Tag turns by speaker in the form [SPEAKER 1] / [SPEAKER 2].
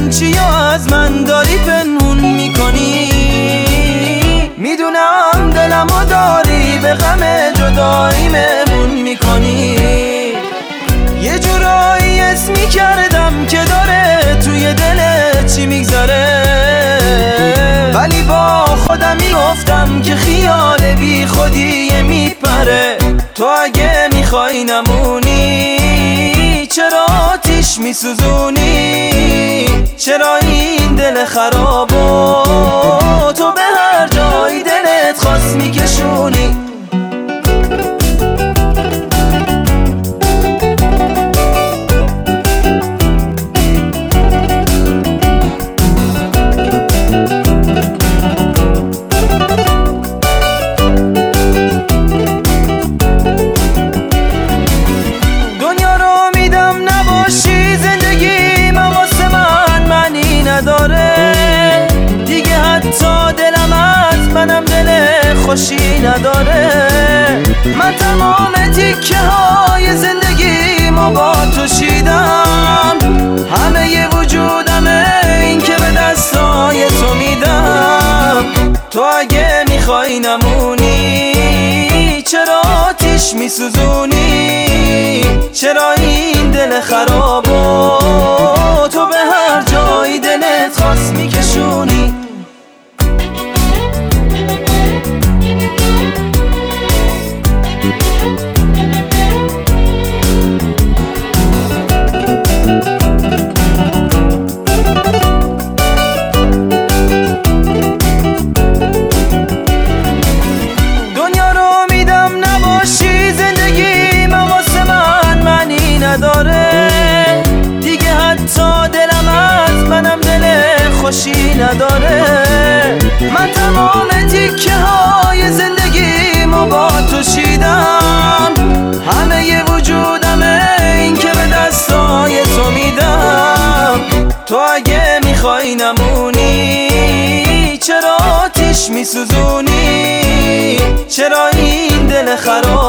[SPEAKER 1] این چی از من داری پنهون میکنی؟ میدونم دلمو داری به غم جدایی مهمون میکنی. یه جورایی اسمی کردم که داره توی دلت چی میگذره، ولی با خودم میگفتم که خیال بی خودی میپره. تو اگه میخوای نمونی چرا آتیش میسوزونی؟ چرا این دل خرابو تو به هر جای دلت خواست میکشونی؟ دیگه حتی دلم از منم دل خوشی نداره. من تمام تیکه های زندگیمو با تو شیدم، همه ی وجودمه این که به دستای تو میدم. تو اگه میخوای نمونی چرا آتیش میسوزونی؟ چرا این دل خرابو تو به هر جای دلت خواست میکشونی؟ دنیا رو میدم نباشی، زندگی من واسه من معنی نداره. دیگه حتی دلم از منم دل خوشی نداره. من تمام تیکه های زندگیمو با تو شیدم، همه ی وجودمه این که به دستای تو میدم. تو اگه میخوای نمونی چرا آتیش میسوزونی؟ چرا این دل خراب